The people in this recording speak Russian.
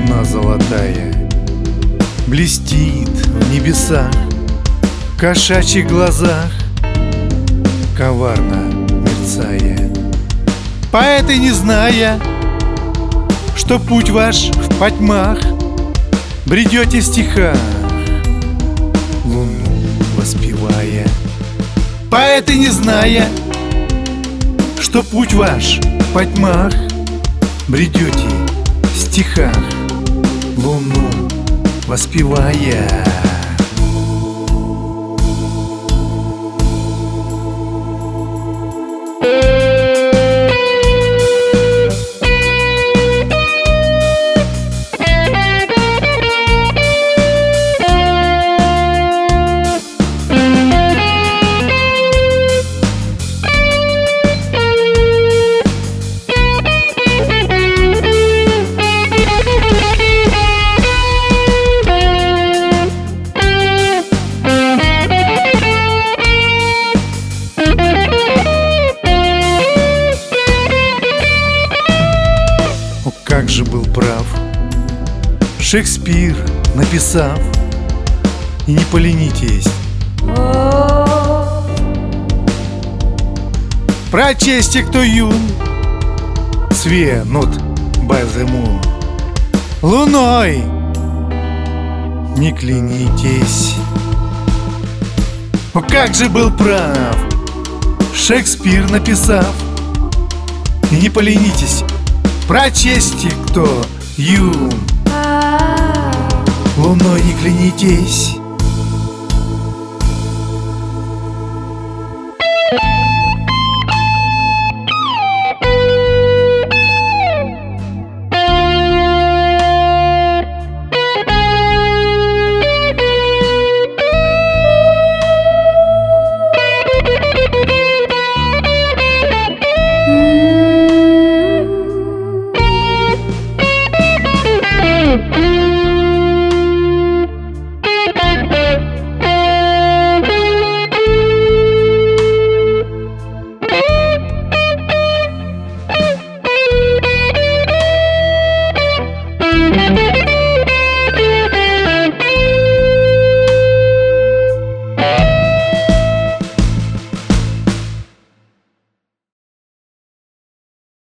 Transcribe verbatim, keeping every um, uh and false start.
луна золотая блестит в небесах, в кошачьих глазах коварно мерцая. Поэты, не зная, что путь ваш в потьмах, бредете в стихах, луну воспевая. Поэты, не зная, что путь ваш в потьмах, бредете в стихах, луну воспевая. Как же был прав Шекспир, написав: и не поленитесь прочесть, кто юн, све not by the moon. Луной не клянитесь. О, как же был прав Шекспир, написав: и не поленитесь прочесть, кто юн, луной не клянитесь.